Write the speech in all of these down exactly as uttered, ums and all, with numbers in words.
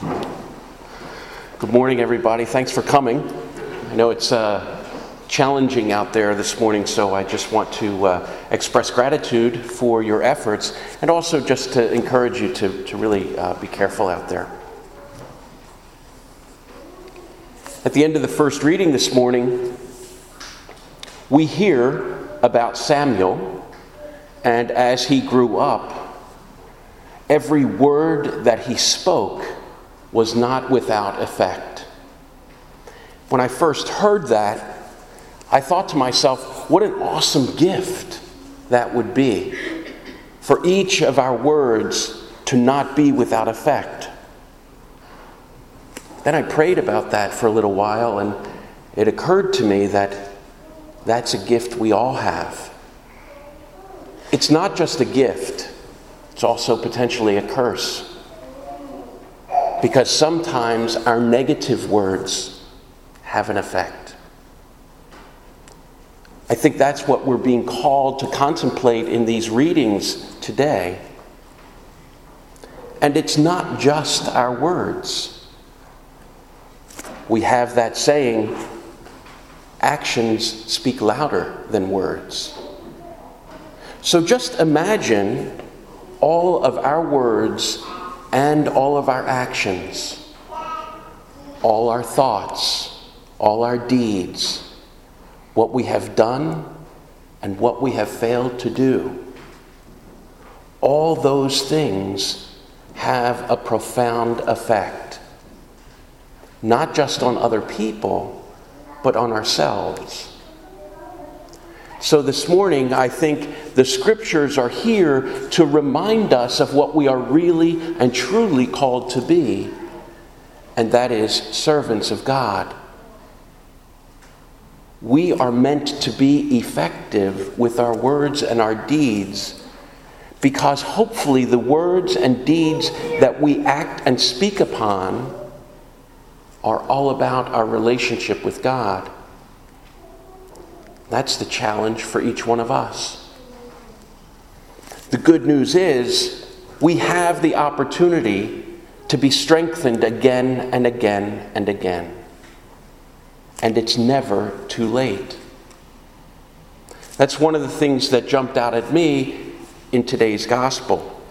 Good morning, everybody. Thanks for coming. I know it's uh, challenging out there this morning, so I just want to uh, express gratitude for your efforts and also just to encourage you to, to really uh, be careful out there. At the end of the first reading this morning, we hear about Samuel, and as he grew up, every word that he spoke was not without effect. When I first heard that, I thought to myself, what an awesome gift that would be for each of our words to not be without effect. Then I prayed about that for a little while, and it occurred to me that that's a gift we all have. It's not just a gift, it's also potentially a curse. Because sometimes our negative words have an effect. I think that's what we're being called to contemplate in these readings today. And it's not just our words. We have that saying, actions speak louder than words. So just imagine all of our words and all of our actions, all our thoughts, all our deeds, what we have done and what we have failed to do. All those things have a profound effect, not just on other people, but on ourselves. So this morning, I think the scriptures are here to remind us of what we are really and truly called to be, and that is servants of God. We are meant to be effective with our words and our deeds, because hopefully the words and deeds that we act and speak upon are all about our relationship with God. That's the challenge for each one of us. The good news is we have the opportunity to be strengthened again and again and again. And it's never too late. That's one of the things that jumped out at me in today's gospel.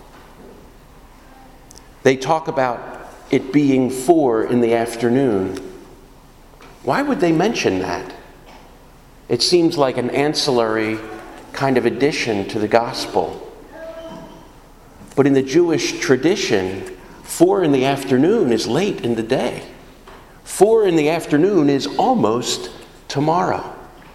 They talk about it being four in the afternoon. Why would they mention that? It seems like an ancillary kind of addition to the gospel. But in the Jewish tradition, four in the afternoon is late in the day. Four in the afternoon is almost tomorrow.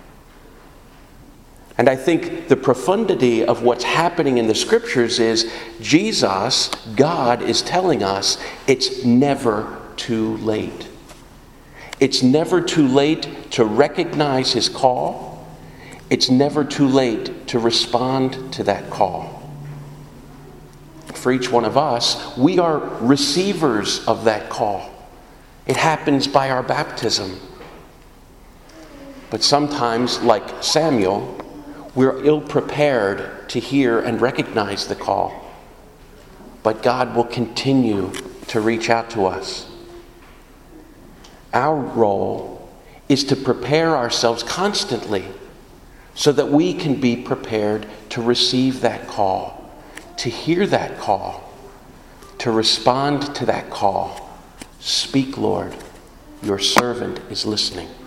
And I think the profundity of what's happening in the scriptures is Jesus, God, is telling us it's never too late. It's never too late to recognize his call. It's never too late to respond to that call. For each one of us, we are receivers of that call. It happens by our baptism. But sometimes, like Samuel, we're ill-prepared to hear and recognize the call. But God will continue to reach out to us. Our role is to prepare ourselves constantly so that we can be prepared to receive that call, to hear that call, to respond to that call. Speak, Lord, your servant is listening.